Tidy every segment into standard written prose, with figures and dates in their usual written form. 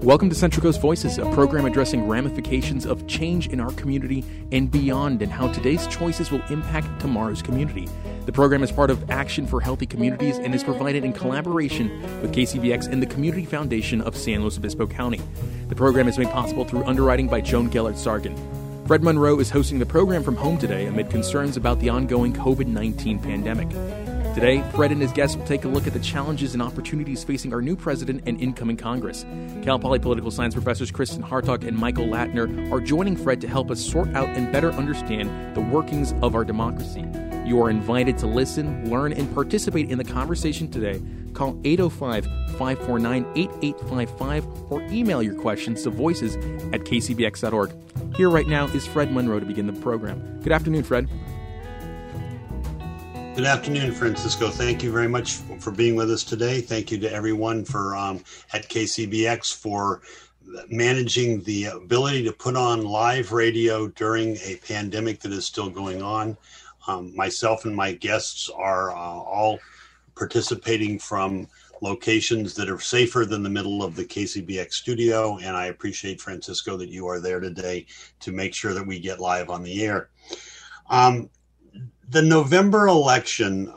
Welcome to Central Coast Voices, a program addressing ramifications of change in our community and beyond, and how today's choices will impact tomorrow's community. The program is part of Action for Healthy Communities and is provided in collaboration with KCBX and the Community Foundation of San Luis Obispo County. The program is made possible through underwriting by Joan Gellert-Sargent. Fred Monroe is hosting the program from home today amid concerns about the ongoing COVID-19 pandemic. Today, Fred and his guests will take a look at the challenges and opportunities facing our new president and incoming Congress. Cal Poly political science professors Kristen Hartog and Michael Latner are joining Fred to help us sort out and better understand the workings of our democracy. You are invited to listen, learn, and participate in the conversation today. Call 805-549-8855 or email your questions to voices@kcbx.org. Here right now is Fred Monroe to begin the program. Good afternoon, Fred. Good afternoon, Francisco. Thank you very much for being with us today. Thank you to everyone for at KCBX for managing the ability to put on live radio during a pandemic that is still going on. Myself and my guests are all participating from locations that are safer than the middle of the KCBX studio, and I appreciate, Francisco, that you are there today to make sure that we get live on the air. The November election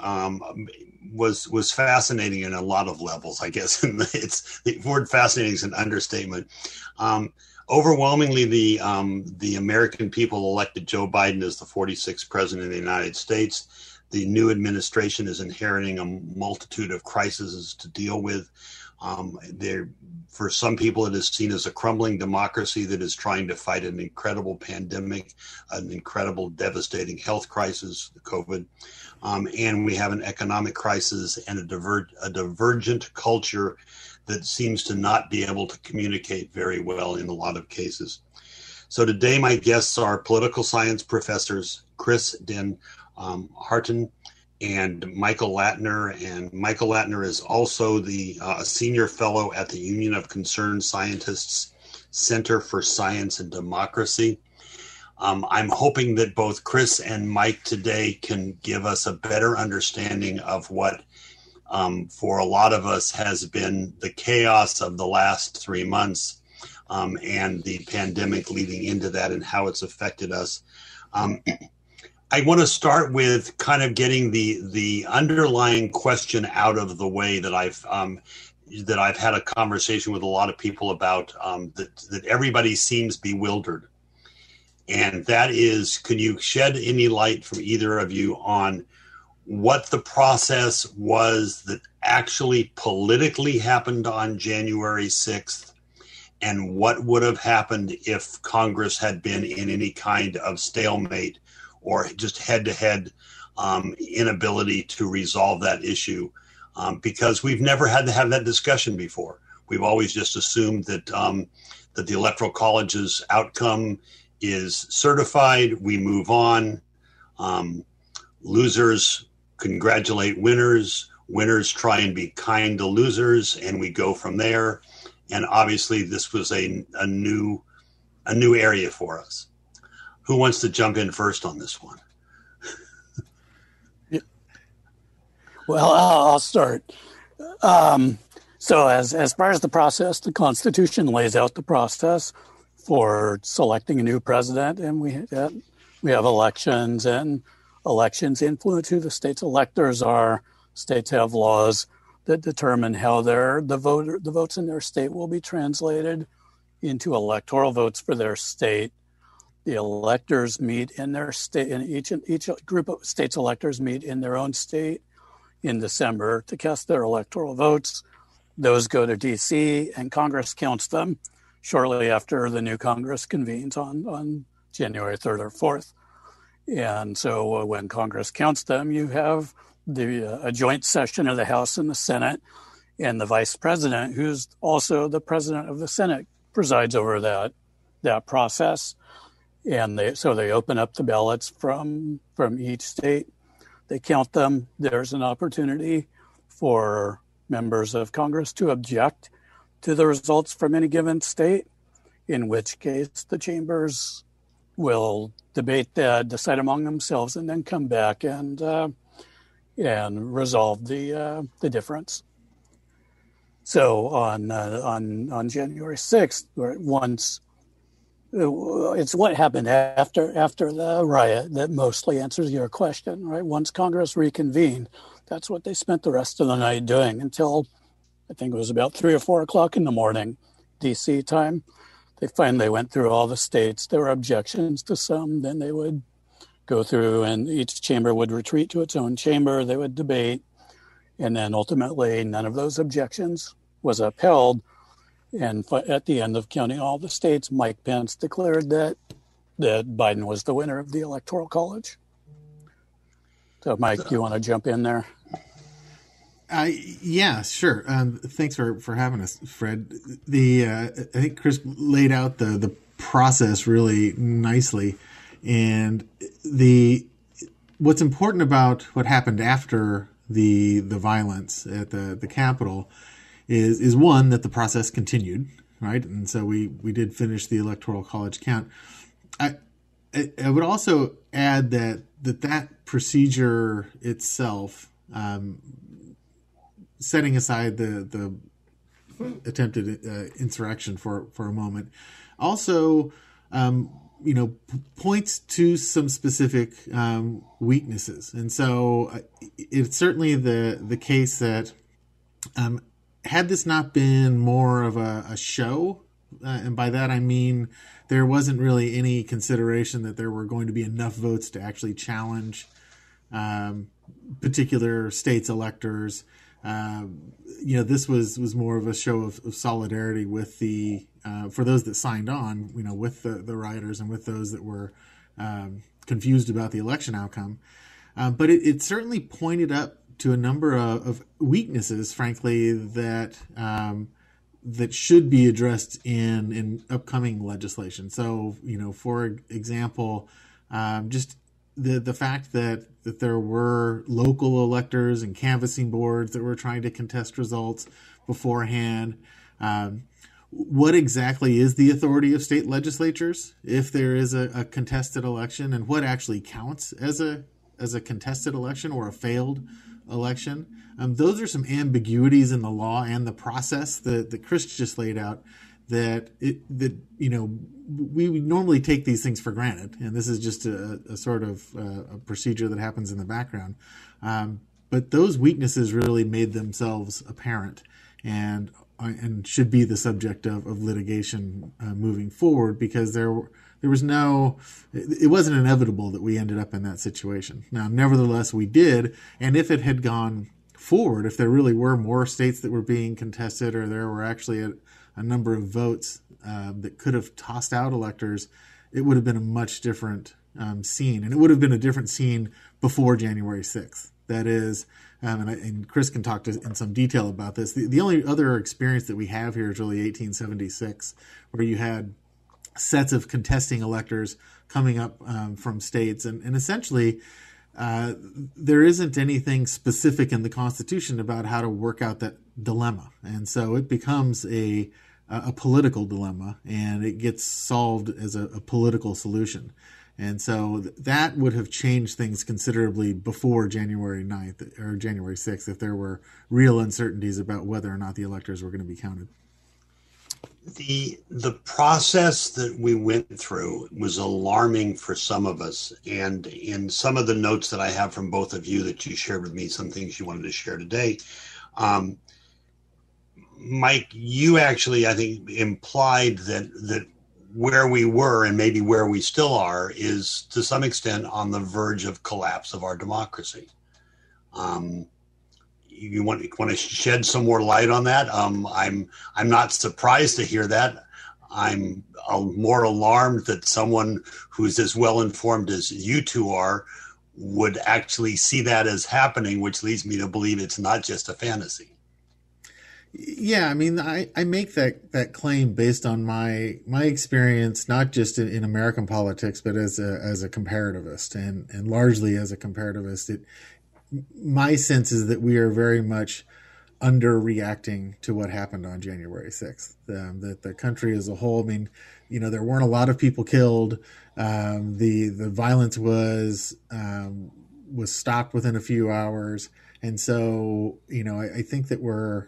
was fascinating in a lot of levels, I guess. It's the word fascinating is an understatement. Overwhelmingly, the American people elected Joe Biden as the 46th president of the United States. The new administration is inheriting a multitude of crises to deal with. For some people, it is seen as a crumbling democracy that is trying to fight an incredible pandemic, an incredible devastating health crisis, COVID, and we have an economic crisis and a divergent culture that seems to not be able to communicate very well in a lot of cases. So today, my guests are political science professors Kristen Hartog and Michael Latner. And Michael Latner is also the senior fellow at the Union of Concerned Scientists Center for Science and Democracy. I'm hoping that both Chris and Mike today can give us a better understanding of what, for a lot of us, has been the chaos of the last 3 months and the pandemic leading into that and how it's affected us. I want to start with kind of getting the underlying question out of the way that I've had a conversation with a lot of people about, that everybody seems bewildered. And that is, can you shed any light from either of you on what the process was that actually politically happened on January 6th and what would have happened if Congress had been in any kind of stalemate or just head-to-head inability to resolve that issue, because we've never had to have that discussion before. We've always just assumed that that the Electoral College's outcome is certified. We move on. Losers congratulate winners. Winners try and be kind to losers, and we go from there. And obviously, this was a new area for us. Who wants to jump in first on this one? Well, I'll start. So as far as the process, the Constitution lays out the process for selecting a new president, and we have elections, and elections influence who the state's electors are. States have laws that determine how the votes in their state will be translated into electoral votes for their state. The electors meet in their state, and each group of states' electors meet in their own state in December to cast their electoral votes. Those go to D.C., and Congress counts them shortly after the new Congress convenes on January 3rd or 4th. And so when Congress counts them, you have a joint session of the House and the Senate, and the vice president, who's also the president of the Senate, presides over that process. And they open up the ballots from each state. They count them. There's an opportunity for members of Congress to object to the results from any given state, in which case the chambers will debate that, decide among themselves, and then come back and resolve the difference. So on January 6th, once it's what happened after the riot that mostly answers your question, right? Once Congress reconvened, that's what they spent the rest of the night doing until I think it was about 3 or 4 o'clock in the morning, D.C. time. They finally went through all the states. There were objections to some. Then they would go through, and each chamber would retreat to its own chamber. They would debate, and then ultimately, none of those objections was upheld. And at the end of counting all the states, Mike Pence declared that Biden was the winner of the Electoral College. So, Mike, you want to jump in there? Yeah, sure. Thanks for having us, Fred. I think Chris laid out the process really nicely, and what's important about what happened after the violence at the Capitol is one, that the process continued, right? And so we did finish the Electoral College count. I would also add that procedure itself, setting aside the attempted insurrection for a moment, also points to some specific weaknesses. And so it's certainly the case that had this not been more of a show, and by that I mean there wasn't really any consideration that there were going to be enough votes to actually challenge particular states' electors. This was more of a show of solidarity with for those that signed on, with the rioters and with those that were confused about the election outcome. But it certainly pointed up to a number of weaknesses, frankly, that should be addressed in upcoming legislation. So, for example, just the fact that there were local electors and canvassing boards that were trying to contest results beforehand. What exactly is the authority of state legislatures if there is a contested election, and what actually counts as a contested election or a failed election? Those are some ambiguities in the law and the process that Chris just laid out. We would normally take these things for granted, and this is just a sort of a procedure that happens in the background. But those weaknesses really made themselves apparent, and should be the subject of litigation moving forward, because there was it wasn't inevitable that we ended up in that situation. Now, nevertheless, we did, and if it had gone forward, if there really were more states that were being contested, or there were actually a number of votes that could have tossed out electors, it would have been a much different scene, and it would have been a different scene before January 6th. That is, and Chris can talk in some detail about this. The only other experience that we have here is really 1876, where you had sets of contesting electors coming up from states, and essentially there isn't anything specific in the Constitution about how to work out that dilemma, and so it becomes a political dilemma, and it gets solved as a political solution. And so that would have changed things considerably before January 9th or January 6th if there were real uncertainties about whether or not the electors were going to be counted. The process that we went through was alarming for some of us. And in some of the notes that I have from both of you that you shared with me, some things you wanted to share today, Mike, you actually, I think, implied that where we were and maybe where we still are is to some extent on the verge of collapse of our democracy. You want to shed some more light on that? I'm not surprised to hear that. I'm more alarmed that someone who's as well informed as you two are would actually see that as happening, which leads me to believe it's not just a fantasy. Yeah, I mean, I make that claim based on my experience, not just in American politics, but as a comparativist, and largely as a comparativist. My sense is that we are very much underreacting to what happened on January 6th. That the country as a whole, I mean, there weren't a lot of people killed. The violence was stopped within a few hours, and so I think that we're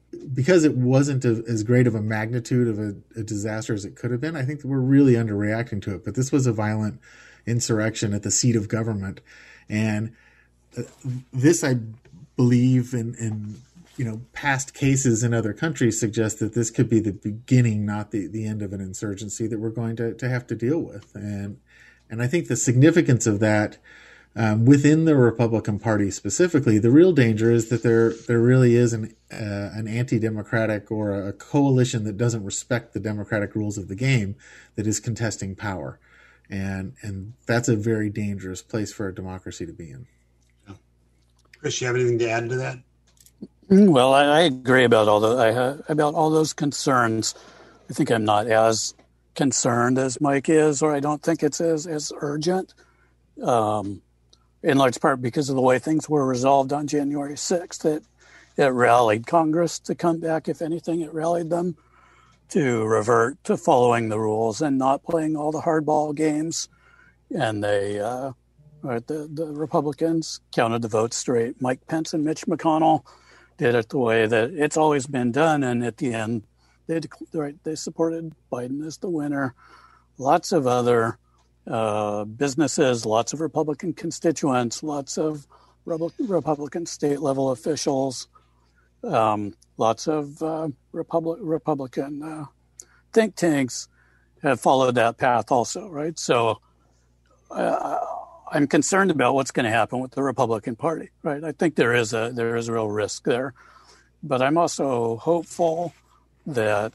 because it wasn't as great of a magnitude of a disaster as it could have been, I think that we're really underreacting to it. But this was a violent insurrection at the seat of government. And this, I believe, in past cases in other countries suggest that this could be the beginning, not the end of an insurgency that we're going to have to deal with. And I think the significance of that within the Republican Party specifically, the real danger is that there really is an anti-democratic or a coalition that doesn't respect the democratic rules of the game that is contesting power. And that's a very dangerous place for a democracy to be in. Chris, you have anything to add to that? Well, I agree about all those concerns. I think I'm not as concerned as Mike is, or I don't think it's as urgent, in large part because of the way things were resolved on January 6th. It rallied Congress to come back. If anything, it rallied them to revert to following the rules and not playing all the hardball games. And the Republicans counted the votes straight. Mike Pence and Mitch McConnell did it the way that it's always been done, and at the end, they supported Biden as the winner. Lots of other businesses, lots of Republican constituents, lots of Republican state-level officials, lots of Republican think tanks have followed that path also, right? So I'm concerned about what's going to happen with the Republican Party, right? I think there is a real risk there, but I'm also hopeful that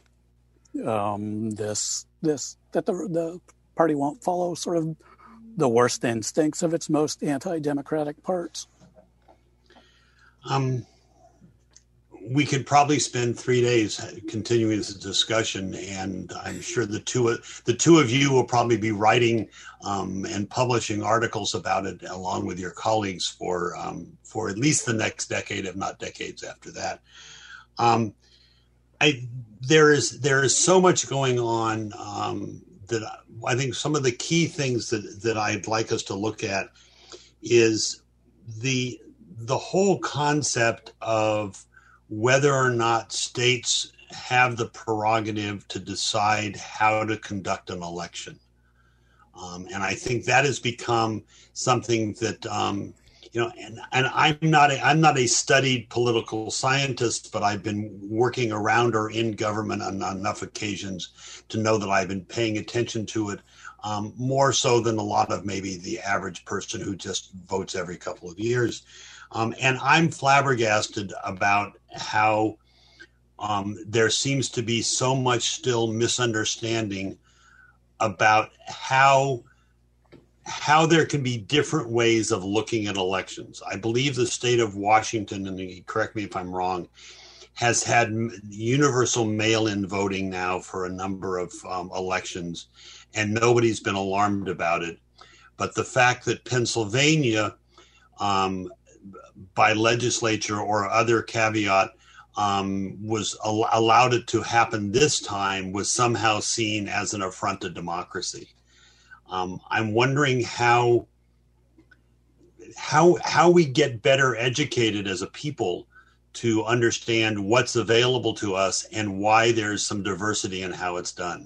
the party won't follow sort of the worst instincts of its most anti-democratic parts. We could probably spend 3 days continuing this discussion, and I'm sure the two of you will probably be writing and publishing articles about it along with your colleagues for at least the next decade, if not decades after that. There is so much going on that I think some of the key things that I'd like us to look at is the whole concept of whether or not states have the prerogative to decide how to conduct an election. And I think that has become something that, and I'm not a studied political scientist, but I've been working around or in government on enough occasions to know that I've been paying attention to it more so than a lot of maybe the average person who just votes every couple of years. And I'm flabbergasted about how there seems to be so much still misunderstanding about how there can be different ways of looking at elections. I believe the state of Washington, and correct me if I'm wrong, has had universal mail-in voting now for a number of elections, and nobody's been alarmed about it. But the fact that Pennsylvania, by legislature or other caveat, was allowed it to happen this time was somehow seen as an affront to democracy. I'm wondering how we get better educated as a people to understand what's available to us and why there's some diversity in how it's done.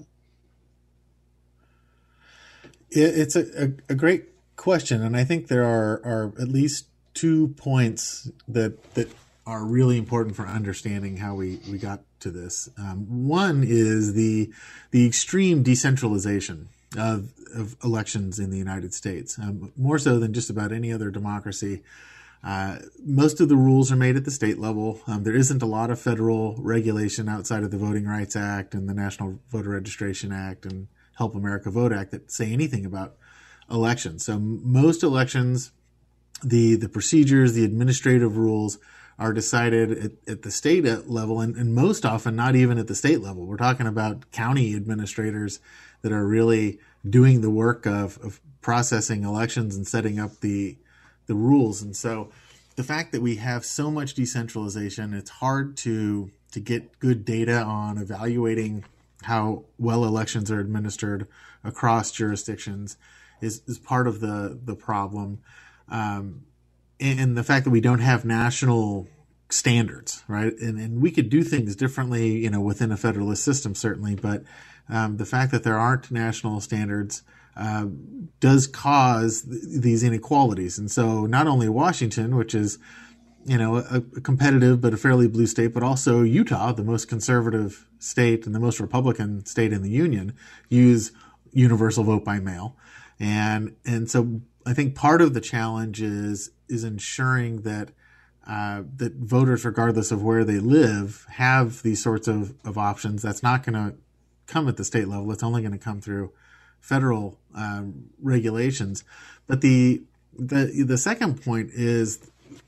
It's a great question, and I think there are at least 2 points that are really important for understanding how we got to this. One is the extreme decentralization of elections in the United States, more so than just about any other democracy. Most of the rules are made at the state level. There isn't a lot of federal regulation outside of the Voting Rights Act and the National Voter Registration Act and Help America Vote Act that say anything about elections. So most elections, the procedures, the administrative rules are decided at the state level, and most often not even at the state level. We're talking about county administrators that are really doing the work of processing elections and setting up the rules. And so the fact that we have so much decentralization, it's hard to get good data on evaluating how well elections are administered across jurisdictions is part of the problem. And the fact that we don't have national standards, right? And we could do things differently, within a federalist system, certainly, but the fact that there aren't national standards does cause these inequalities. And so not only Washington, which is, a competitive but a fairly blue state, but also Utah, the most conservative state and the most Republican state in the union, use universal vote by mail. And so I think part of the challenge is ensuring that that voters, regardless of where they live, have these sorts of options. That's not going to come at the state level. It's only going to come through federal regulations. But the second point is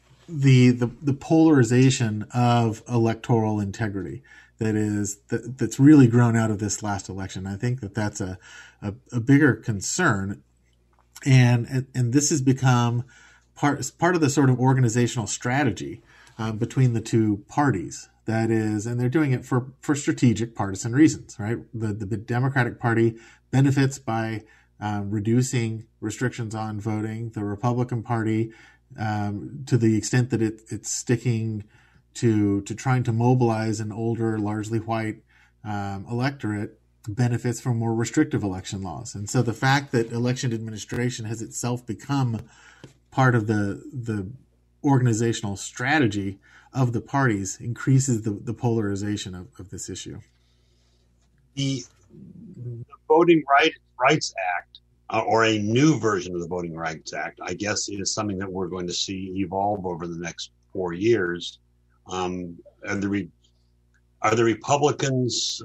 the polarization of electoral integrity that's really grown out of this last election. I think that's a bigger concern, and this has become part of the sort of organizational strategy between the two parties. That is, and they're doing it for strategic partisan reasons, right? The Democratic Party benefits by reducing restrictions on voting. The Republican Party, to the extent that it's sticking to trying to mobilize an older, largely white electorate, benefits from more restrictive election laws. And so the fact that election administration has itself become part of the organizational strategy of the parties increases the polarization of this issue. The Voting Rights Act, or a new version of the Voting Rights Act, I guess, is something that we're going to see evolve over the next 4 years. Are the Republicans?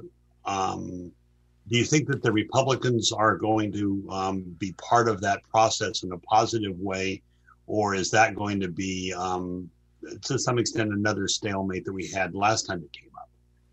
Do you think that the Republicans are going to be part of that process in a positive way, or is that going to be, to some extent, another stalemate that we had last time it came up?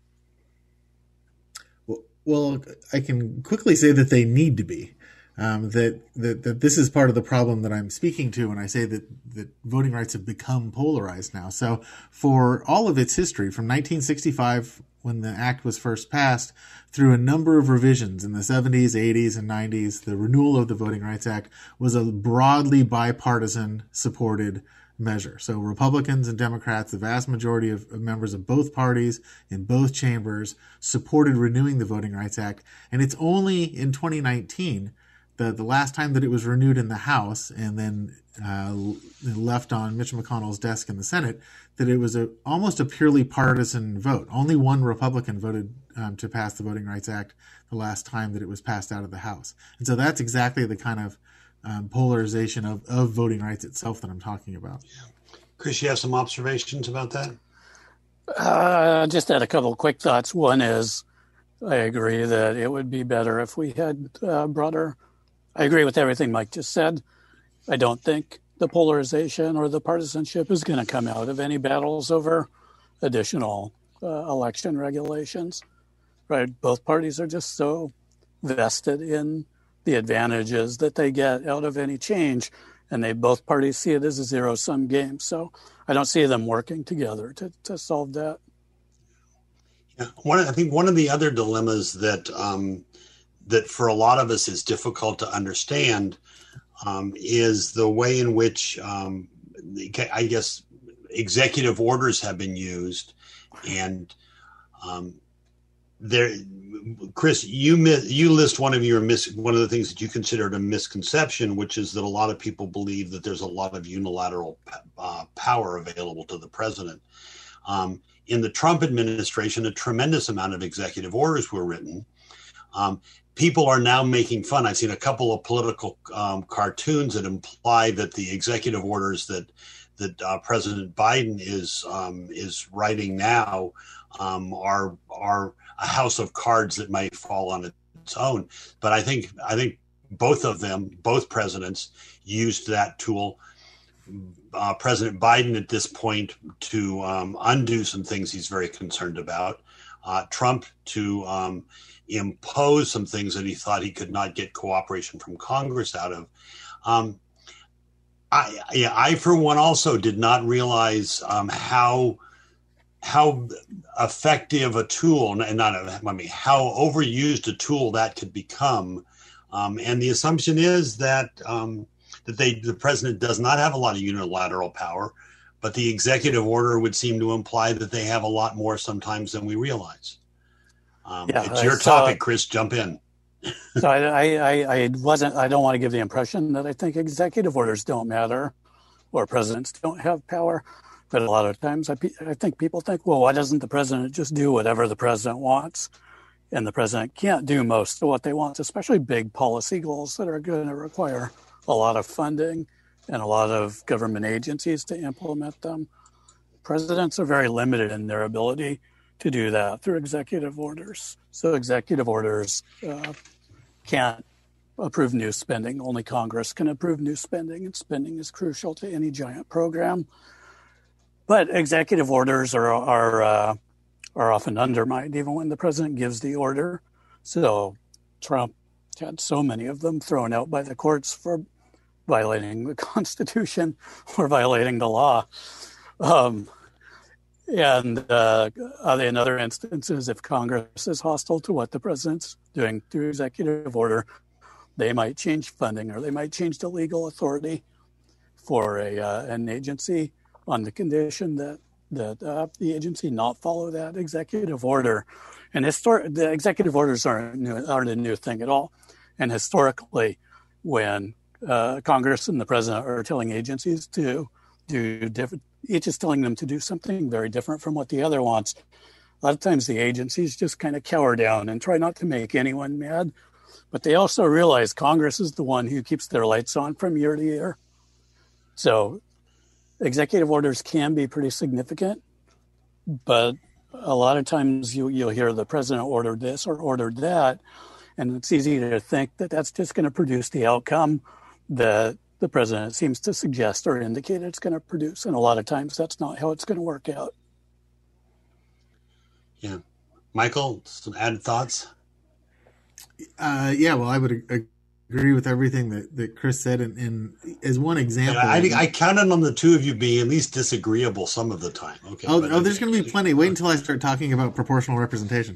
Well, I can quickly say that they need to be. That this is part of the problem that I'm speaking to when I say that voting rights have become polarized now. So for all of its history, from 1965, when the act was first passed, through a number of revisions in the 70s, 80s, and 90s, the renewal of the Voting Rights Act was a broadly bipartisan supported measure. So Republicans and Democrats, the vast majority of members of both parties in both chambers, supported renewing the Voting Rights Act. And it's only in 2019, the last time that it was renewed in the House and then left on Mitch McConnell's desk in the Senate, that it was almost a purely partisan vote. Only one Republican voted to pass the Voting Rights Act the last time that it was passed out of the House. And so that's exactly the kind of polarization of voting rights itself that I'm talking about. Chris, you have some observations about that? Just had a couple of quick thoughts. One is, I agree that it would be better if we had broader. I agree with everything Mike just said. I don't think the polarization or the partisanship is going to come out of any battles over additional election regulations. Right? Both parties are just so vested in the advantages that they get out of any change, and both parties see it as a zero-sum game. So I don't see them working together to solve that. Yeah. I think one of the other dilemmas that for a lot of us is difficult to understand is the way in which, I guess, executive orders have been used. And Chris, you list one of the things that you considered a misconception, which is that a lot of people believe that there's a lot of unilateral power available to the president. In the Trump administration, a tremendous amount of executive orders were written. People are now making fun. I've seen a couple of political cartoons that imply that the executive orders that President Biden is writing now are a house of cards that might fall on its own. But I think both presidents used that tool. President Biden at this point to undo some things he's very concerned about. Trump to impose some things that he thought he could not get cooperation from Congress out of. I for one also did not realize how effective a tool, and how overused a tool that could become. And the assumption is that the president does not have a lot of unilateral power, but the executive order would seem to imply that they have a lot more sometimes than we realize. It's your topic, Chris. Jump in. So I don't want to give the impression that I think executive orders don't matter or presidents don't have power. But a lot of times I think people think, well, why doesn't the president just do whatever the president wants? And the president can't do most of what they want, especially big policy goals that are going to require a lot of funding and a lot of government agencies to implement them. Presidents are very limited in their ability to do that through executive orders. So executive orders can't approve new spending. Only Congress can approve new spending, and spending is crucial to any giant program. But executive orders are often undermined, even when the president gives the order. So Trump had so many of them thrown out by the courts for violating the Constitution or violating the law. And in other instances, if Congress is hostile to what the president's doing through executive order, they might change funding or they might change the legal authority for an agency on the condition that the agency not follow that executive order. And the executive orders aren't a new thing at all. And historically, when Congress and the president are telling agencies to do different, each is telling them to do something very different from what the other wants. A lot of times the agencies just kind of cower down and try not to make anyone mad. But they also realize Congress is the one who keeps their lights on from year to year. So executive orders can be pretty significant, but a lot of times you'll hear the president ordered this or ordered that, and it's easy to think that that's just going to produce the outcome that the president seems to suggest or indicate it's going to produce. And a lot of times that's not how it's going to work out. Yeah. Michael, some added thoughts? Well, I would agree with everything that Chris said. And as one example, I counted on the two of you being at least disagreeable some of the time. Okay. There's going to be plenty. Wait until I start talking about proportional representation.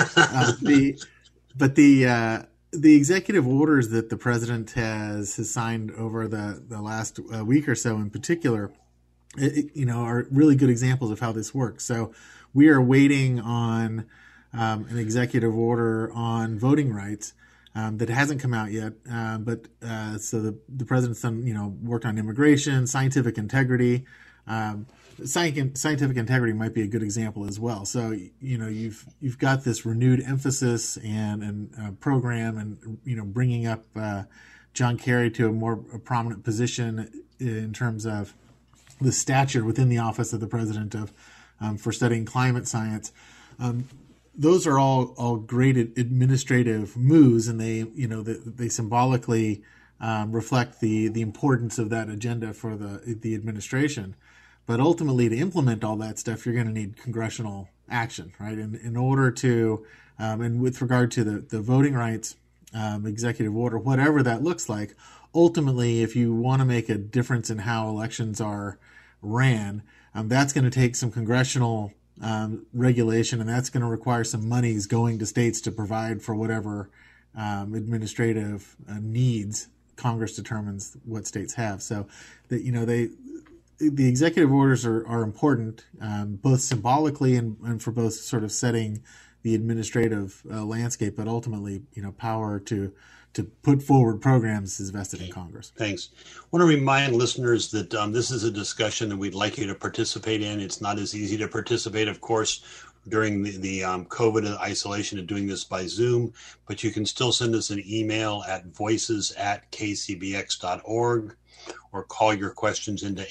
The executive orders that the president has signed over the last week or so, in particular, are really good examples of how this works. So we are waiting on an executive order on voting rights that hasn't come out yet. So the president's done, worked on immigration, scientific integrity. Scientific integrity might be a good example as well. So, you've got this renewed emphasis and program and, bringing up John Kerry to a more prominent position in terms of the stature within the office of the president for studying climate science. Those are all great administrative moves, and they symbolically reflect the importance of that agenda for the administration. But ultimately, to implement all that stuff, you're going to need congressional action, right? And in order to, and with regard to the voting rights executive order, whatever that looks like, ultimately, if you want to make a difference in how elections are ran, that's going to take some congressional regulation, and that's going to require some monies going to states to provide for whatever administrative needs Congress determines what states have. So that the executive orders are important, both symbolically and for both sort of setting the administrative landscape, but ultimately, power to put forward programs is vested in Congress. Thanks. I want to remind listeners that this is a discussion that we'd like you to participate in. It's not as easy to participate, of course, during the COVID isolation of doing this by Zoom, but you can still send us an email at voices@kcbx.org. or call your questions into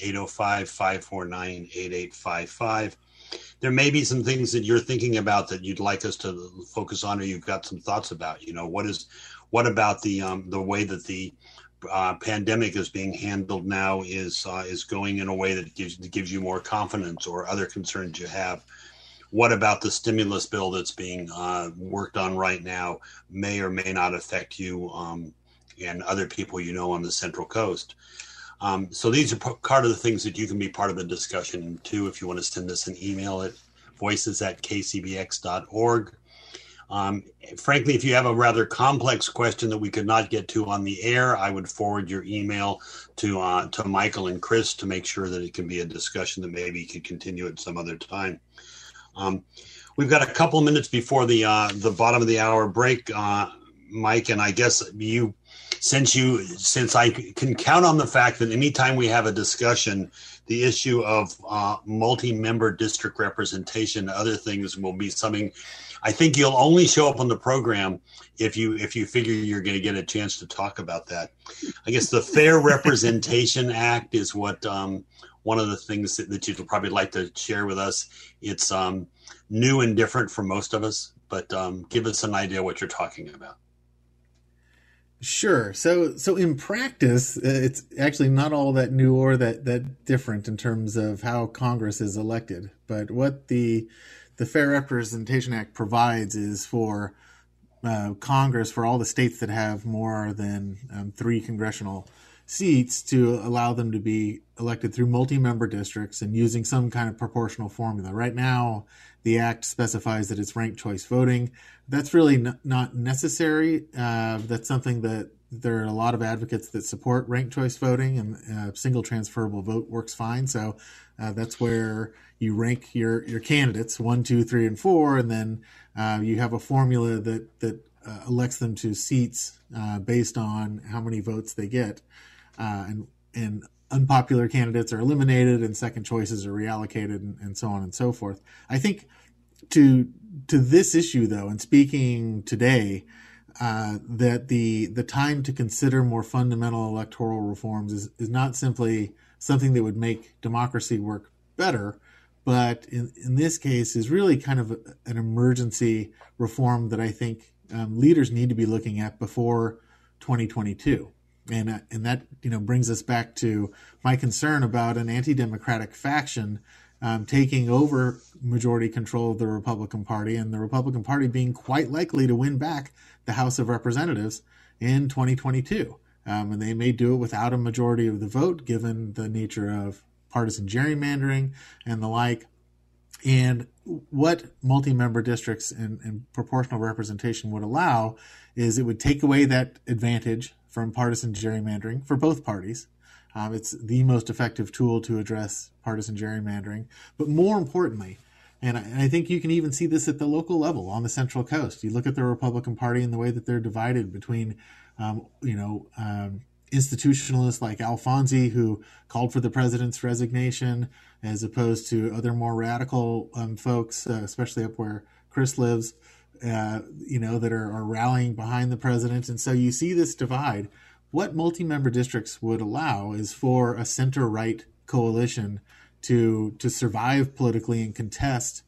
805-549-8855. There may be some things that you're thinking about that you'd like us to focus on, or you've got some thoughts about. What about the way that the pandemic is being handled now is going in a way that gives you more confidence, or other concerns you have? What about the stimulus bill that's being worked on right now may or may not affect you and other people on the Central Coast? So these are part of the things that you can be part of the discussion too. If you want to send us an email at voices@kcbx.org. Frankly, if you have a rather complex question that we could not get to on the air, I would forward your email to Michael and Chris to make sure that it can be a discussion that maybe could continue at some other time. We've got a couple minutes before the bottom of the hour break, Mike, and I guess since I can count on the fact that anytime we have a discussion, the issue of multi-member district representation and other things will be something. I think you'll only show up on the program if you figure you're going to get a chance to talk about that. I guess the Fair Representation Act is what one of the things that you'd probably like to share with us. It's new and different for most of us, but give us an idea what you're talking about. Sure. So in practice, it's actually not all that new or that different in terms of how Congress is elected. But what the Fair Representation Act provides is for Congress, for all the states that have more than 3 congressional seats, to allow them to be elected through multi-member districts and using some kind of proportional formula. Right now, the act specifies that it's ranked choice voting. That's really not necessary. That's something that there are a lot of advocates that support ranked choice voting, and single transferable vote works fine. So that's where you rank your candidates 1, 2, 3, and 4, and then you have a formula that elects them to seats based on how many votes they get, and unpopular candidates are eliminated and second choices are reallocated, and so on and so forth. I think to this issue, though, and speaking today, that the time to consider more fundamental electoral reforms is not simply something that would make democracy work better, but in this case is really kind of an emergency reform that I think leaders need to be looking at before 2022. And that brings us back to my concern about an anti-democratic faction taking over majority control of the Republican Party, and the Republican Party being quite likely to win back the House of Representatives in 2022. And they may do it without a majority of the vote, given the nature of partisan gerrymandering and the like. And what multi-member districts and proportional representation would allow is it would take away that advantage from partisan gerrymandering for both parties. It's the most effective tool to address partisan gerrymandering. But more importantly, and I think you can even see this at the local level on the Central Coast. You look at the Republican Party and the way that they're divided between, institutionalists like Al Fonsi, who called for the president's resignation, as opposed to other more radical folks, especially up where Chris lives, that are rallying behind the president. And so you see this divide. What multi-member districts would allow is for a center-right coalition to survive politically and contest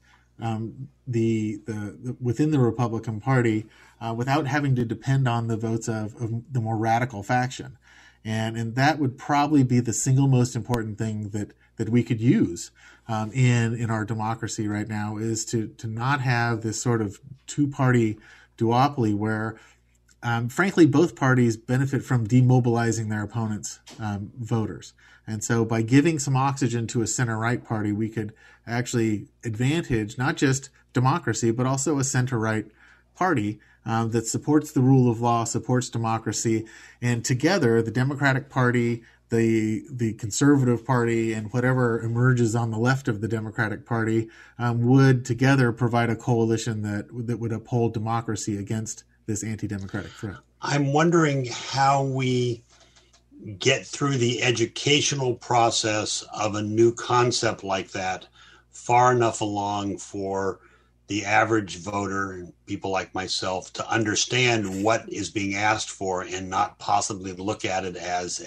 the within the Republican Party without having to depend on the votes of the more radical faction. And that would probably be the single most important thing that we could use in our democracy right now, is to not have this sort of two-party duopoly where frankly, both parties benefit from demobilizing their opponents' voters. And so by giving some oxygen to a center-right party, we could actually advantage not just democracy, but also a center-right party that supports the rule of law, supports democracy. And together, the Democratic Party, the Conservative Party, and whatever emerges on the left of the Democratic Party would together provide a coalition that would uphold democracy against this anti-democratic threat. I'm wondering how we get through the educational process of a new concept like that far enough along for the average voter and people like myself to understand what is being asked for and not possibly look at it as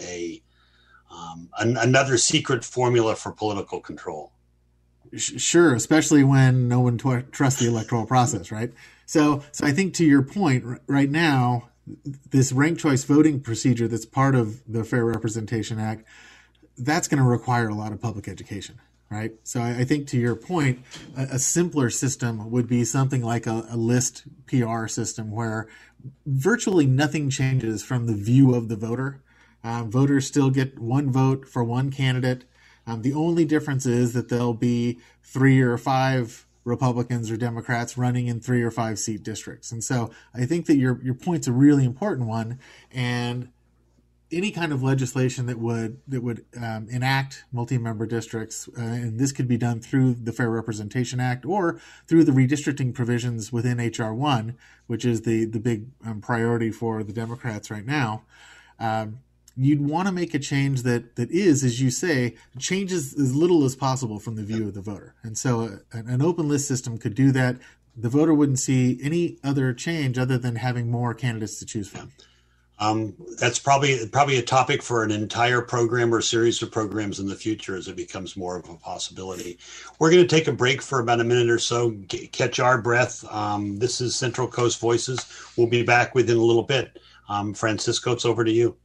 another secret formula for political control. Sure, especially when no one trusts the electoral process, right? So I think to your point, right now, this ranked choice voting procedure that's part of the Fair Representation Act, that's going to require a lot of public education, right? So I think to your point, a simpler system would be something like a list PR system where virtually nothing changes from the view of the voter. Voters still get one vote for one candidate. The only difference is that there'll be 3 or 5 Republicans or Democrats running in 3 or 5 seat districts. And so I think that your point's a really important one, and any kind of legislation that would enact multi-member districts, and this could be done through the Fair Representation Act or through the redistricting provisions within H.R. 1, which is the big priority for the Democrats right now. You'd want to make a change that is, as you say, changes as little as possible from the view of the voter. And so an open list system could do that. The voter wouldn't see any other change other than having more candidates to choose from. That's probably a topic for an entire program or series of programs in the future as it becomes more of a possibility. We're going to take a break for about a minute or so, catch our breath. This is Central Coast Voices. We'll be back within a little bit. Francisco, it's over to you.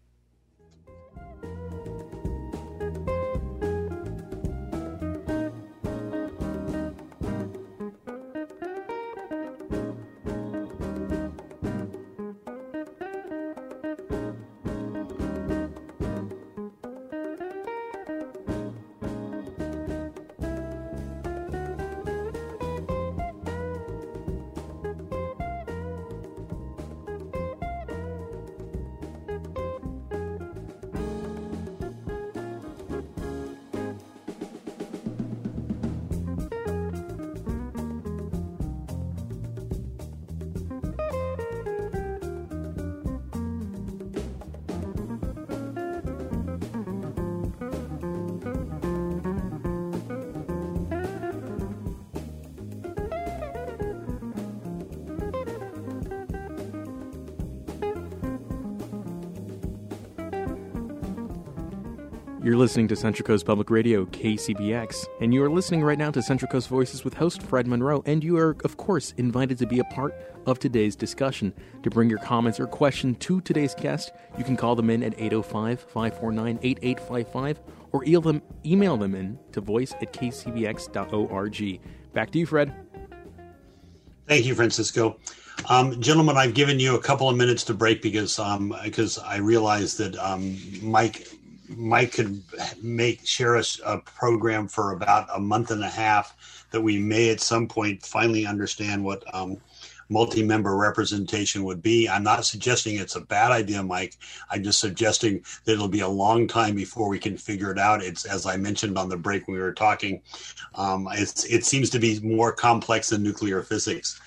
You're listening to Central Coast Public Radio, KCBX, and you are listening right now to Central Coast Voices with host Fred Monroe, and you are, of course, invited to be a part of today's discussion. To bring your comments or question to today's guest, you can call them in at 805-549-8855 or email them in to voice@kcbx.org. Back to you, Fred. Thank you, Francisco. Gentlemen, I've given you a couple of minutes to break because I realized that Mike could share us a program for about a month and a half that we may at some point finally understand what multi-member representation would be. I'm not suggesting it's a bad idea, Mike. I'm just suggesting that it'll be a long time before we can figure it out. It's, as I mentioned on the break when we were talking, it seems to be more complex than nuclear physics.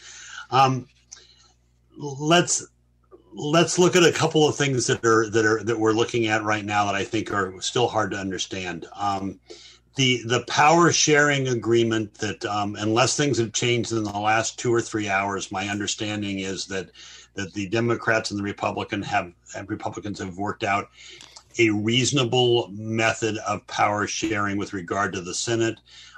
Let's look at a couple of things that we're looking at right now that I think are still hard to understand. The power sharing agreement that unless things have changed in the last 2 or 3 hours, my understanding is that the Democrats and the Republicans have worked out a reasonable method of power sharing with regard to the Senate.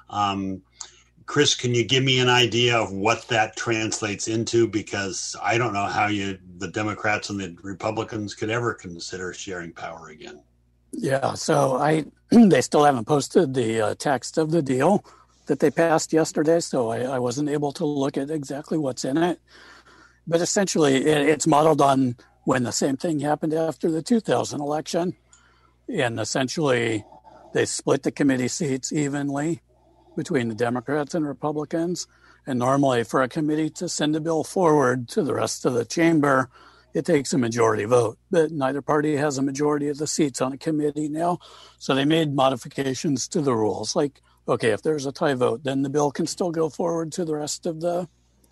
Chris, can you give me an idea of what that translates into? Because I don't know how the Democrats and the Republicans could ever consider sharing power again. Yeah, so they still haven't posted the text of the deal that they passed yesterday, so I wasn't able to look at exactly what's in it. But essentially, it's modeled on when the same thing happened after the 2000 election. And essentially, they split the committee seats evenly between the Democrats and Republicans. And normally for a committee to send a bill forward to the rest of the chamber, it takes a majority vote. But neither party has a majority of the seats on a committee now. So they made modifications to the rules. Like, okay, if there's a tie vote, then the bill can still go forward to the rest of the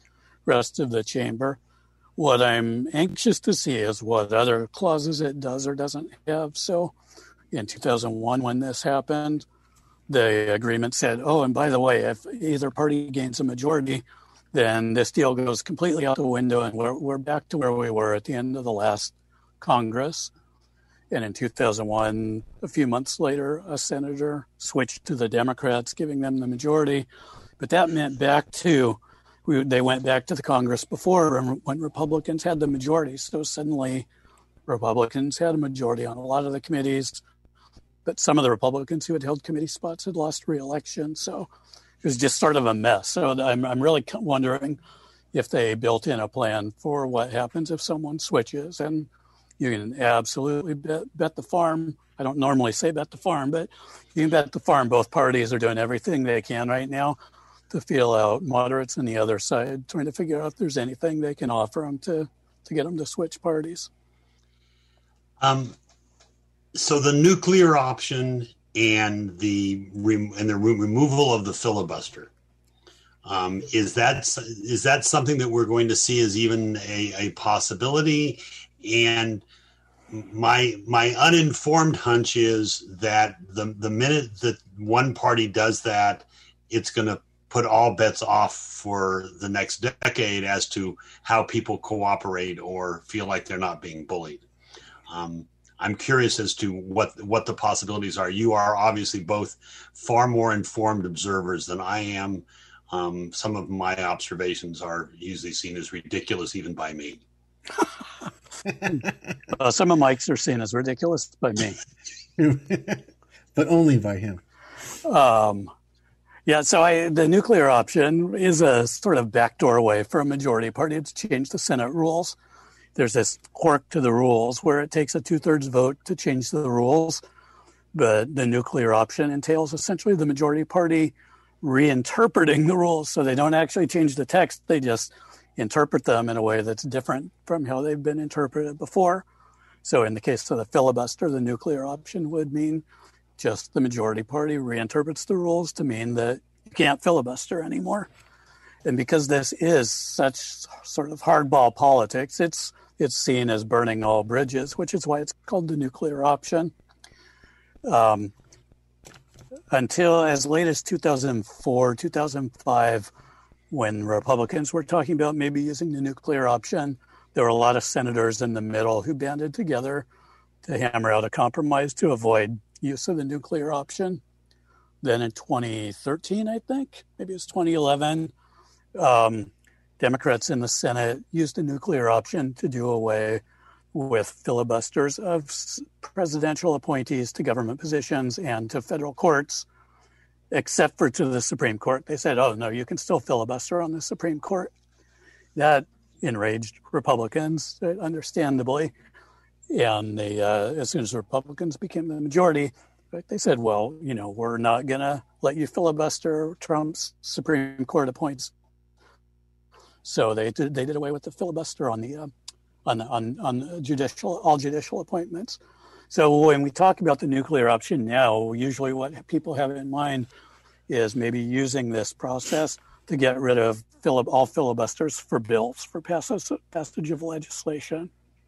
chamber. What I'm anxious to see is what other clauses it does or doesn't have. So in 2001, when this happened, the agreement said, oh, and by the way, if either party gains a majority, then this deal goes completely out the window and we're back to where we were at the end of the last Congress. And in 2001, a few months later, a senator switched to the Democrats, giving them the majority. But that meant they went back to the Congress before when Republicans had the majority. So suddenly Republicans had a majority on a lot of the committees. But some of the Republicans who had held committee spots had lost re-election. So it was just sort of a mess. So I'm really wondering if they built in a plan for what happens if someone switches. And you can absolutely bet the farm. I don't normally say bet the farm, but you can bet the farm both parties are doing everything they can right now to feel out moderates on the other side, trying to figure out if there's anything they can offer them to get them to switch parties. So the nuclear option and the removal of the filibuster, is that something that we're going to see as even a possibility? And my uninformed hunch is that the minute that one party does that, it's going to put all bets off for the next decade as to how people cooperate or feel like they're not being bullied. I'm curious as to what the possibilities are. You are obviously both far more informed observers than I am. Some of my observations are usually seen as ridiculous even by me. Some of Mike's are seen as ridiculous by me. But only by him. The nuclear option is a sort of backdoor way for a majority party to change the Senate rules. There's this quirk to the rules where it takes a 2/3 vote to change the rules. But the nuclear option entails essentially the majority party reinterpreting the rules. So they don't actually change the text. They just interpret them in a way that's different from how they've been interpreted before. So in the case of the filibuster, the nuclear option would mean just the majority party reinterprets the rules to mean that you can't filibuster anymore. And because this is such sort of hardball politics, it's seen as burning all bridges, which is why it's called the nuclear option. Until as late as 2004, 2005, when Republicans were talking about maybe using the nuclear option, there were a lot of senators in the middle who banded together to hammer out a compromise to avoid use of the nuclear option. Then in 2013, I think, maybe it was 2011, Democrats in the Senate used the nuclear option to do away with filibusters of presidential appointees to government positions and to federal courts, except for to the Supreme Court. They said, oh, no, you can still filibuster on the Supreme Court. That enraged Republicans, understandably. And they, as soon as Republicans became the majority, they said, well, we're not going to let you filibuster Trump's Supreme Court appoints. So they did away with the filibuster on all judicial appointments. So when we talk about the nuclear option now, usually what people have in mind is maybe using this process to get rid of all filibusters for bills, for passage of legislation.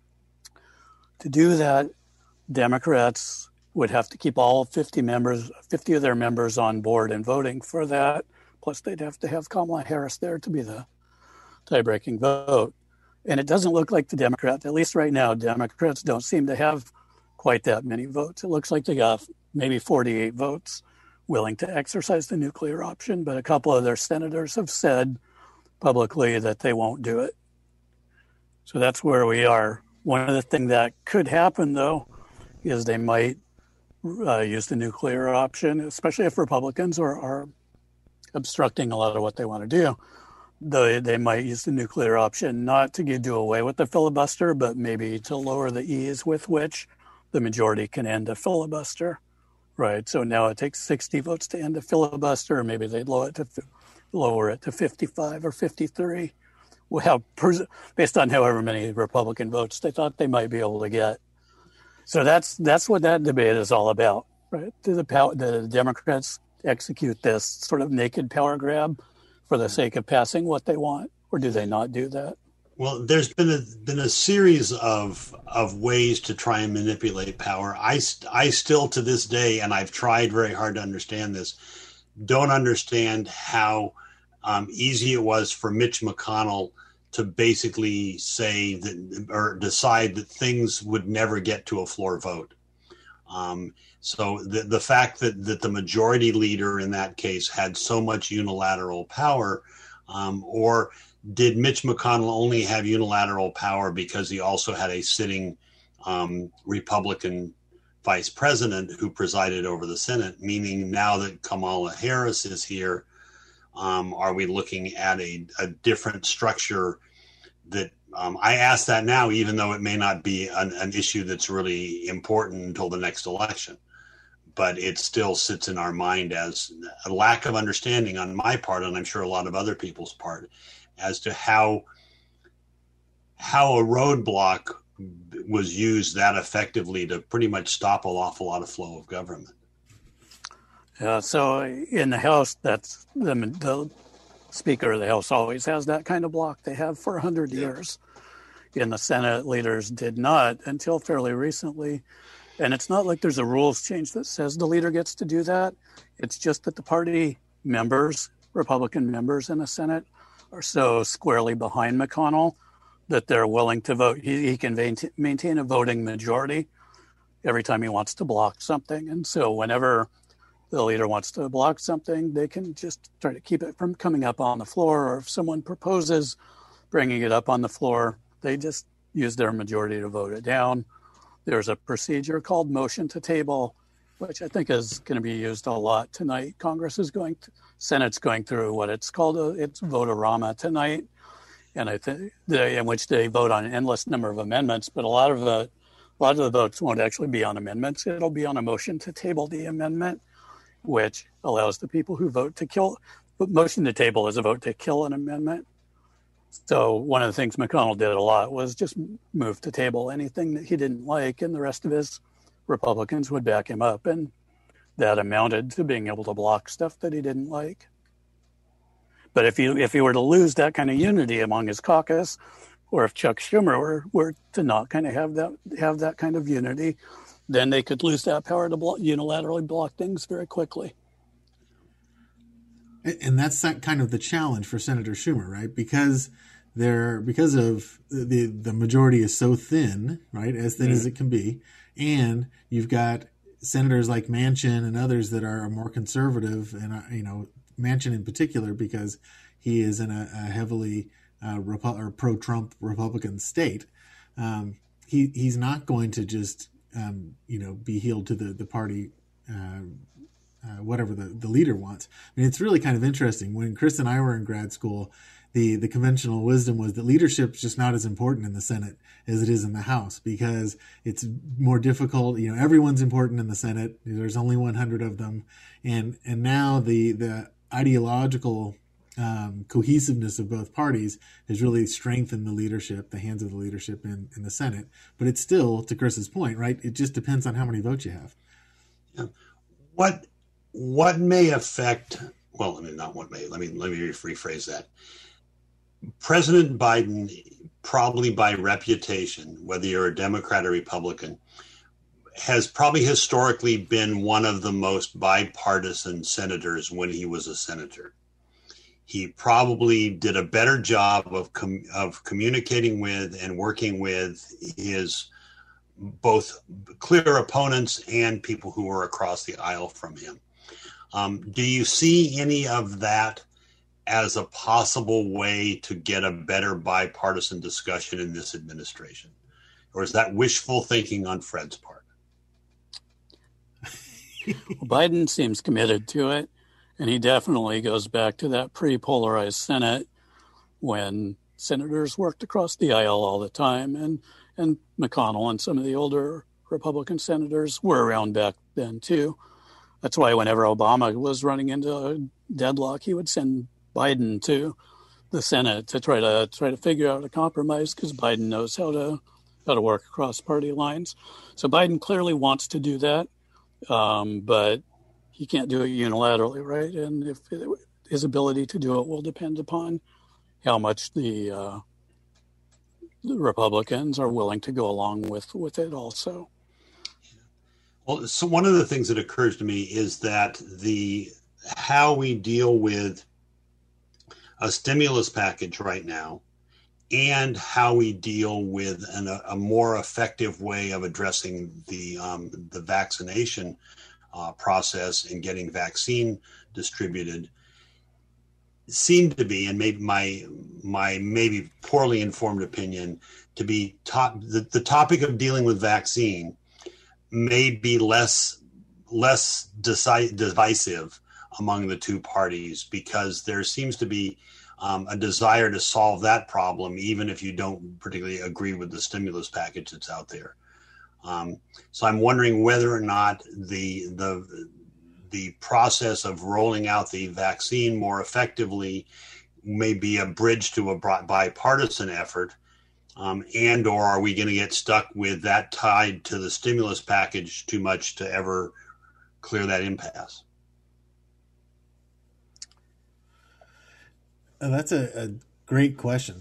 To do that, Democrats would have to keep all 50 of their members on board and voting for that. Plus, they'd have to have Kamala Harris there to be the tie-breaking vote. And it doesn't look like the Democrats, at least right now, Democrats don't seem to have quite that many votes. It looks like they got maybe 48 votes willing to exercise the nuclear option, but a couple of their senators have said publicly that they won't do it. So that's where we are. One of the things that could happen, though, is they might use the nuclear option, especially if Republicans are obstructing a lot of what they want to do. They might use the nuclear option not to do away with the filibuster, but maybe to lower the ease with which the majority can end a filibuster, right? So now it takes 60 votes to end a filibuster, or maybe they'd lower it to 55 or 53. Well, based on however many Republican votes they thought they might be able to get. So that's what that debate is all about, right? Do the Democrats execute this sort of naked power grab for the sake of passing what they want, or do they not do that? Well, there's been a series of ways to try and manipulate power. I still to this day, and I've tried very hard to understand this, don't understand how easy it was for Mitch McConnell to basically say that or decide that things would never get to a floor vote. So the fact that the majority leader in that case had so much unilateral power, or did Mitch McConnell only have unilateral power because he also had a sitting Republican vice president who presided over the Senate, meaning now that Kamala Harris is here, are we looking at a different structure that I ask that now, even though it may not be an issue that's really important until the next election. but it still sits in our mind as a lack of understanding on my part, and I'm sure a lot of other people's part, as to how a roadblock was used that effectively to pretty much stop an awful lot of flow of government. Yeah, so in the House, that's the Speaker of the House always has that kind of block. They have for 100 years. In the Senate, leaders did not until fairly recently. And it's not like there's a rules change that says the leader gets to do that. It's just that the party members, Republican members in the Senate, are so squarely behind McConnell that they're willing to vote. He can maintain a voting majority every time he wants to block something. And so whenever the leader wants to block something, they can just try to keep it from coming up on the floor. Or if someone proposes bringing it up on the floor, they just use their majority to vote it down. There's a procedure called motion to table, which I think is going to be used a lot tonight. Senate's going through what it's called it's vote-a-rama tonight, and I think in which they vote on an endless number of amendments. But a lot of the votes won't actually be on amendments. It'll be on a motion to table the amendment, which allows the people who vote to kill. But motion to table is a vote to kill an amendment. So one of the things McConnell did a lot was just move to table anything that he didn't like, and the rest of his Republicans would back him up, and that amounted to being able to block stuff that he didn't like. But if he were to lose that kind of unity among his caucus, or if Chuck Schumer were to not kind of have that kind of unity, then they could lose that power to unilaterally block things very quickly. And that's that kind of the challenge for Senator Schumer, right? Because of the majority is so thin, right, as thin as it can be, and you've got senators like Manchin and others that are more conservative, and Manchin in particular because he is in a heavily pro-Trump Republican state. He's not going to just be healed to the party. Whatever the leader wants. I mean, it's really kind of interesting. When Chris and I were in grad school, the conventional wisdom was that leadership's just not as important in the Senate as it is in the House because it's more difficult. Everyone's important in the Senate. There's only 100 of them. And now the ideological cohesiveness of both parties has really strengthened the hands of the leadership in the Senate. But it's still, to Chris's point, right? It just depends on how many votes you have. Yeah. What may affect, well, I mean, not what may, let me rephrase that. President Biden, probably by reputation, whether you're a Democrat or Republican, has probably historically been one of the most bipartisan senators when he was a senator. He probably did a better job of communicating with and working with his both clear opponents and people who were across the aisle from him. Do you see any of that as a possible way to get a better bipartisan discussion in this administration? Or is that wishful thinking on Fred's part? Biden seems committed to it, and he definitely goes back to that pre-polarized Senate when senators worked across the aisle all the time, and McConnell and some of the older Republican senators were around back then too. That's why whenever Obama was running into a deadlock, he would send Biden to the Senate to try to figure out a compromise because Biden knows how to work across party lines. So Biden clearly wants to do that, but he can't do it unilaterally, right? And his ability to do it will depend upon how much the Republicans are willing to go along with it also. Well, so one of the things that occurs to me is that how we deal with a stimulus package right now and how we deal with a more effective way of addressing the vaccination process and getting vaccine distributed seem to be, and maybe my maybe poorly informed opinion, to be the topic of dealing with vaccine may be less divisive among the two parties because there seems to be a desire to solve that problem, even if you don't particularly agree with the stimulus package that's out there. So I'm wondering whether or not the process of rolling out the vaccine more effectively may be a bridge to a bipartisan effort, and or are we going to get stuck with that tied to the stimulus package too much to ever clear that impasse? That's a great question.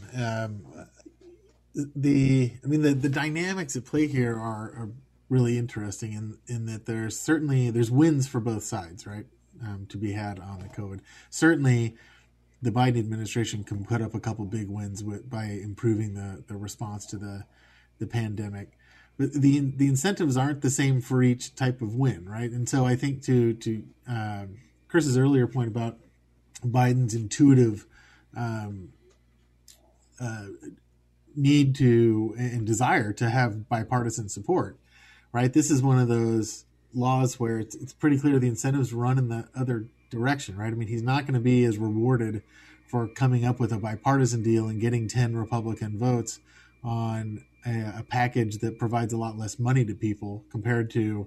The dynamics at play here are really interesting in that there's wins for both sides, right? To be had on the COVID. Certainly, the Biden administration can put up a couple big wins by improving the response to the pandemic. But the incentives aren't the same for each type of win, right? And so I think to Chris's earlier point about Biden's intuitive need to and desire to have bipartisan support, right? This is one of those laws where it's pretty clear the incentives run in the other direction, right? I mean, he's not going to be as rewarded for coming up with a bipartisan deal and getting 10 Republican votes on a package that provides a lot less money to people compared to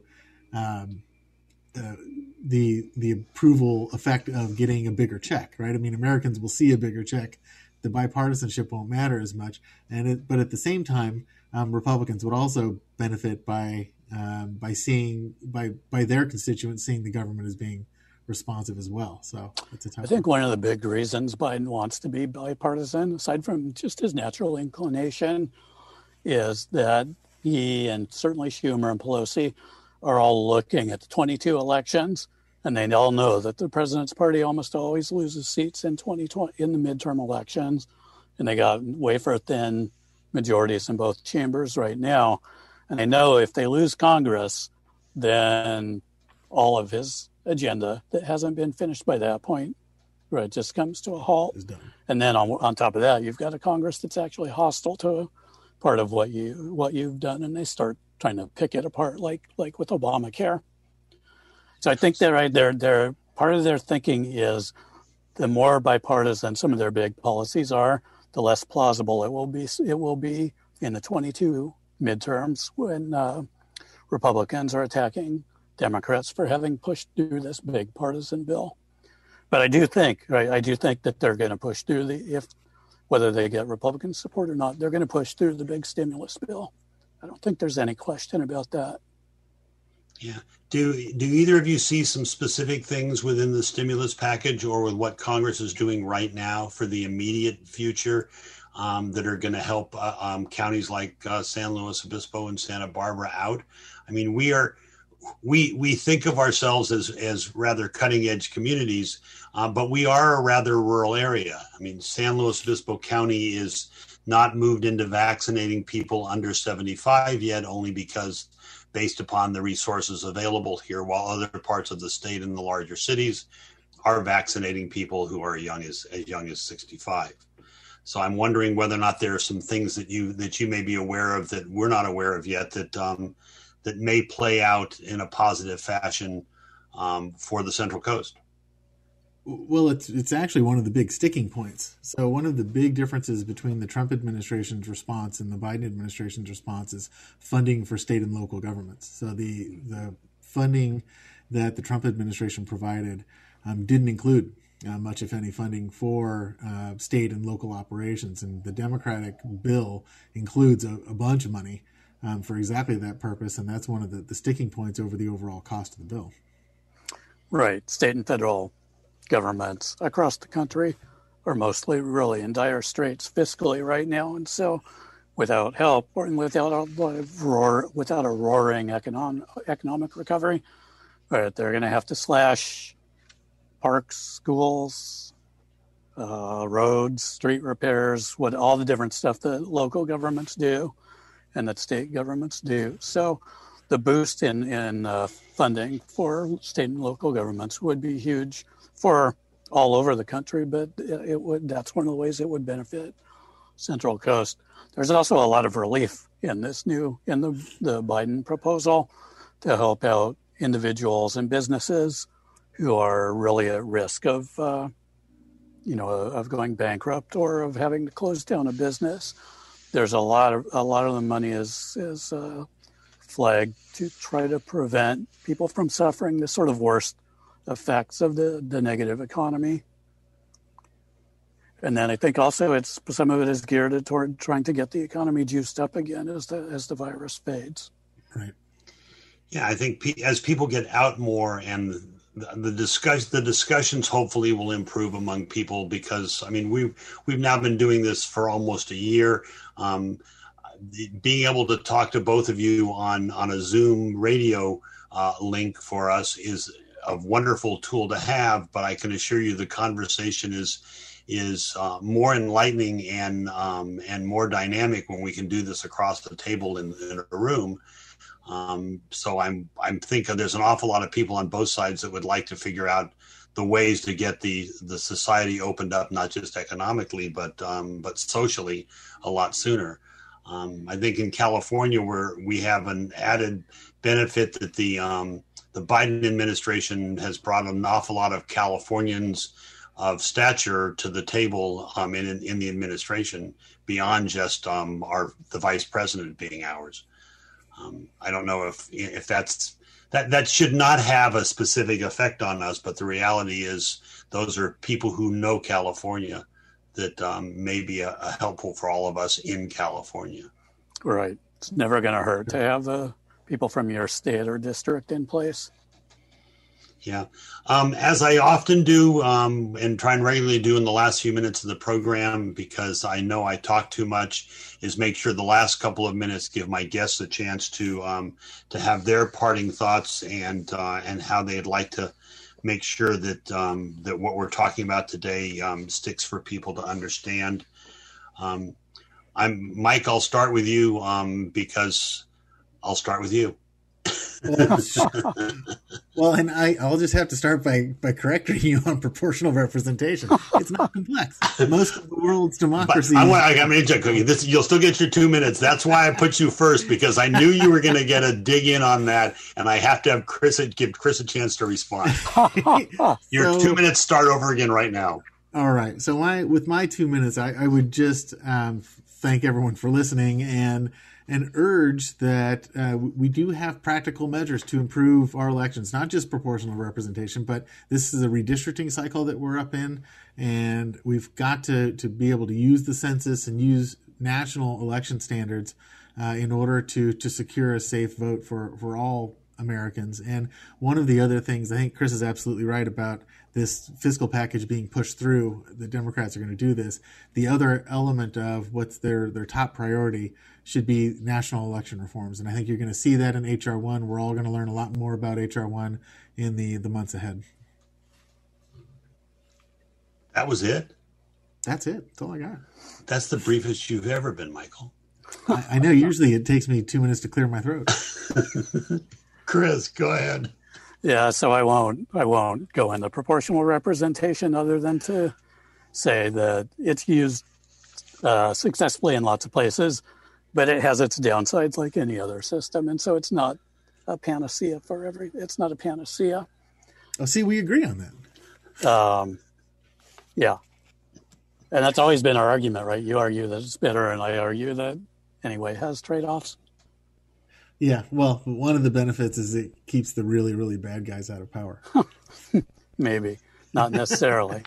the approval effect of getting a bigger check, right? I mean, Americans will see a bigger check. The bipartisanship won't matter as much, but at the same time, Republicans would also benefit by seeing by their constituents seeing the government as being responsive as well. So it's a tough. I think one of the big reasons Biden wants to be bipartisan, aside from just his natural inclination, is that he and certainly Schumer and Pelosi are all looking at the 22 elections, and they all know that the president's party almost always loses seats in 2020 in the midterm elections, and they got wafer thin majorities in both chambers right now. And they know if they lose Congress, then all of his agenda that hasn't been finished by that point, right, just comes to a halt. And then on top of that, you've got a Congress that's actually hostile to part of what you've done, and they start trying to pick it apart, like with Obamacare. So I think that right there, part of their thinking is the more bipartisan some of their big policies are, the less plausible it will be. It will be in the 22 midterms when Republicans are attacking Democrats for having pushed through this big partisan bill. But I do think that they're going to push through whether they get Republican support or not, they're going to push through the big stimulus bill. I don't think there's any question about that. Yeah. Do either of you see some specific things within the stimulus package or with what Congress is doing right now for the immediate future that are going to help counties like San Luis Obispo and Santa Barbara out? I mean, we think of ourselves as rather cutting edge communities, but we are a rather rural area. I mean, San Luis Obispo County is not moved into vaccinating people under 75 yet, only because based upon the resources available here, while other parts of the state and the larger cities are vaccinating people who are as young as 65. So I'm wondering whether or not there are some things that you may be aware of that we're not aware of yet that may play out in a positive fashion for the Central Coast. Well, it's actually one of the big sticking points. So one of the big differences between the Trump administration's response and the Biden administration's response is funding for state and local governments. So the funding that the Trump administration provided didn't include much, if any, funding for state and local operations. And the Democratic bill includes a bunch of money for exactly that purpose. And that's one of the sticking points over the overall cost of the bill. Right. State and federal governments across the country are mostly really in dire straits fiscally right now. And so without help and without a roaring economic recovery, right, they're going to have to slash parks, schools, roads, street repairs, all the different stuff that local governments do and that state governments do. So the boost in funding for state and local governments would be huge for all over the country, but that's one of the ways it would benefit Central Coast. There's also a lot of relief in the Biden proposal to help out individuals and businesses who are really at risk of going bankrupt or of having to close down a business. There's a lot of the money is flag to try to prevent people from suffering the sort of worst effects of the negative economy. And then I think also some of it is geared toward trying to get the economy juiced up again as the virus fades. Right. Yeah, I think as people get out more and the discussions hopefully will improve among people, because I mean we've now been doing this for almost a year. Being able to talk to both of you on a Zoom radio link for us is a wonderful tool to have, but I can assure you the conversation is more enlightening and more dynamic when we can do this across the table in a room. So I'm thinking there's an awful lot of people on both sides that would like to figure out the ways to get the society opened up, not just economically, but socially a lot sooner. I think in California, where we have an added benefit that the Biden administration has brought an awful lot of Californians of stature to the table in the administration beyond just the vice president being ours. I don't know if that should not have a specific effect on us, but the reality is those are people who know California that may be helpful for all of us in California. Right. It's never going to hurt to have people from your state or district in place. Yeah. As I often do and try and regularly do in the last few minutes of the program, because I know I talk too much, is make sure the last couple of minutes give my guests a chance to have their parting thoughts and how they'd like to make sure that that what we're talking about today sticks for people to understand. Mike, I'll start with you because I'll start with you. Well, and I'll just have to start by correcting you on proportional representation. It's not complex. Most of the world's democracies. I'm going to check this. You'll still get your 2 minutes. That's why I put you first, because I knew you were going to get a dig in on that, and I have to have give Chris a chance to respond. Your 2 minutes start over again right now. All right. So with my 2 minutes, I would just thank everyone for listening and urge that we do have practical measures to improve our elections, not just proportional representation, but this is a redistricting cycle that we're up in, and we've got to be able to use the census and use national election standards in order to secure a safe vote for all Americans. And one of the other things, I think Chris is absolutely right about this fiscal package being pushed through. The Democrats are going to do this. The other element of what's their top priority should be national election reforms. And I think you're going to see that in H.R. 1. We're all going to learn a lot more about H.R. 1 in the months ahead. That was it? That's it. That's all I got. That's the briefest you've ever been, Michael. I know. Usually it takes me 2 minutes to clear my throat. Chris, go ahead. Yeah, so I won't go into proportional representation other than to say that it's used successfully in lots of places, but it has its downsides like any other system, and so it's not a panacea it's not a panacea. Oh, see, we agree on that. Yeah. And that's always been our argument, right? You argue that it's better, and I argue that anyway it has trade-offs. Yeah, well, one of the benefits is it keeps the really, really bad guys out of power. Maybe, not necessarily.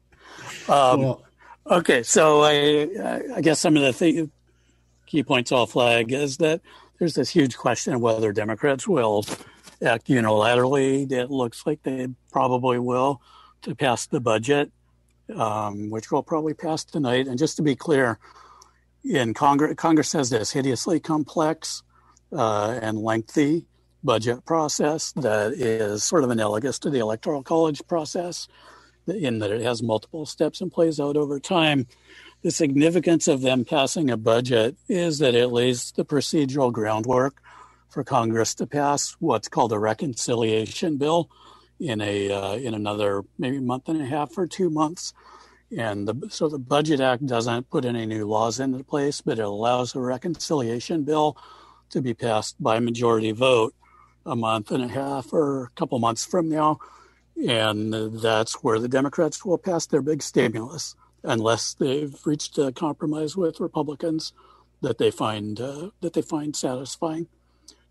Okay, so I guess some of the key points I'll flag is that there's this huge question of whether Democrats will act unilaterally. It looks like they probably will to pass the budget, which will probably pass tonight. And just to be clear, in Congress has this hideously complex and lengthy budget process that is sort of analogous to the Electoral College process in that it has multiple steps and plays out over time. The significance of them passing a budget is that it lays the procedural groundwork for Congress to pass what's called a reconciliation bill in another maybe month and a half or 2 months. And so the Budget Act doesn't put any new laws into place, but it allows a reconciliation bill to be passed by majority vote a month and a half or a couple months from now. And that's where the Democrats will pass their big stimulus, unless they've reached a compromise with Republicans that they find satisfying.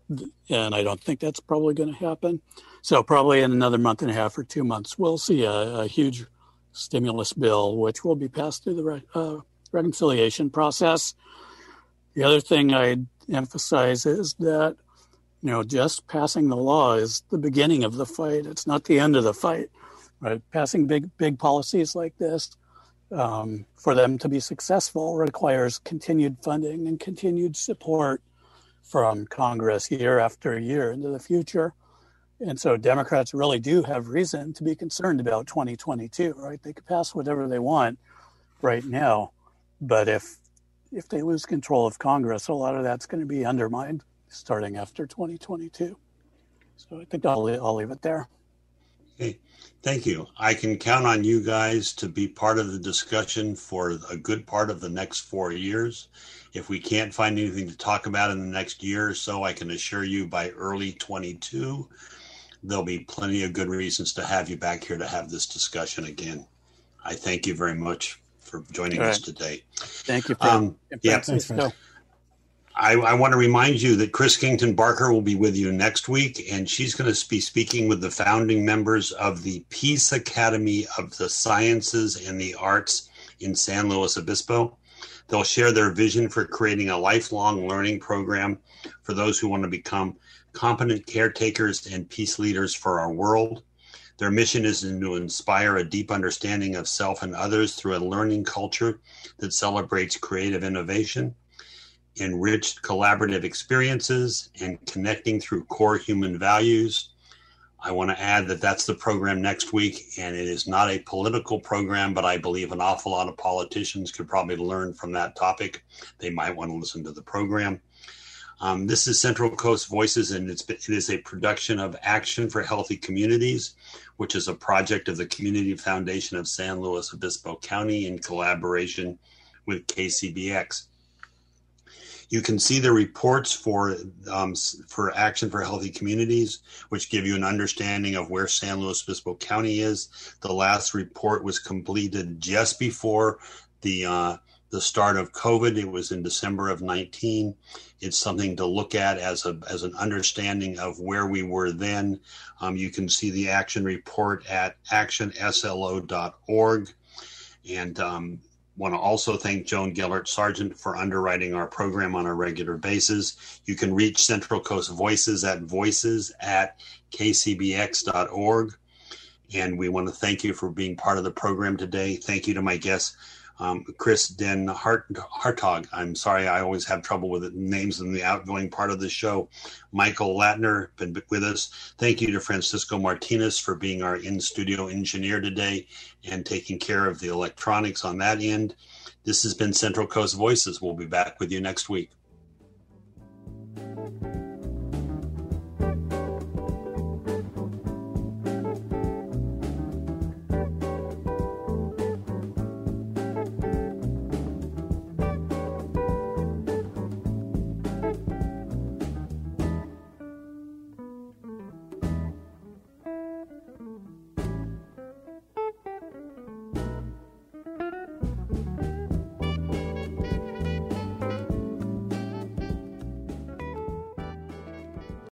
and I don't think that's probably going to happen. So probably in another month and a half or 2 months, we'll see a huge stimulus bill, which will be passed through the reconciliation process. The other thing I'd emphasize is that, just passing the law is the beginning of the fight. It's not the end of the fight, right? Passing big policies like this, for them to be successful, requires continued funding and continued support from Congress year after year into the future. And so Democrats really do have reason to be concerned about 2022, right? They could pass whatever they want right now, but if they lose control of Congress, a lot of that's going to be undermined starting after 2022. So I think I'll leave it there. Okay, thank you. I can count on you guys to be part of the discussion for a good part of the next 4 years. If we can't find anything to talk about in the next year or so, I can assure you by early 22, there'll be plenty of good reasons to have you back here to have this discussion again. I thank you very much for joining us today. Thank you. Thanks, I want to remind you that Chris Kington Barker will be with you next week, and she's going to be speaking with the founding members of the Peace Academy of the Sciences and the Arts in San Luis Obispo. They'll share their vision for creating a lifelong learning program for those who want to become competent caretakers and peace leaders for our world. Their mission is to inspire a deep understanding of self and others through a learning culture that celebrates creative innovation, enriched collaborative experiences, and connecting through core human values. I want to add that that's the program next week, and it is not a political program, but I believe an awful lot of politicians could probably learn from that topic. They might want to listen to the program. This is Central Coast Voices, and it is a production of Action for Healthy Communities, which is a project of the Community Foundation of San Luis Obispo County in collaboration with KCBX. You can see the reports for Action for Healthy Communities, which give you an understanding of where San Luis Obispo County is. The last report was completed just before the start of COVID. It was in December of 19. It's something to look at as an understanding of where we were then. You can see the action report at actionslo.org. And want to also thank Joan Gellert Sargent for underwriting our program on a regular basis. You can reach Central Coast Voices at voices@kcbx.org. And we want to thank you for being part of the program today. Thank you to my guests, Chris Den Hartog. I'm sorry, I always have trouble with the names in the outgoing part of the show. Michael Latner, been with us. Thank you to Francisco Martinez for being our in-studio engineer today and taking care of the electronics on that end. This has been Central Coast Voices. We'll be back with you next week.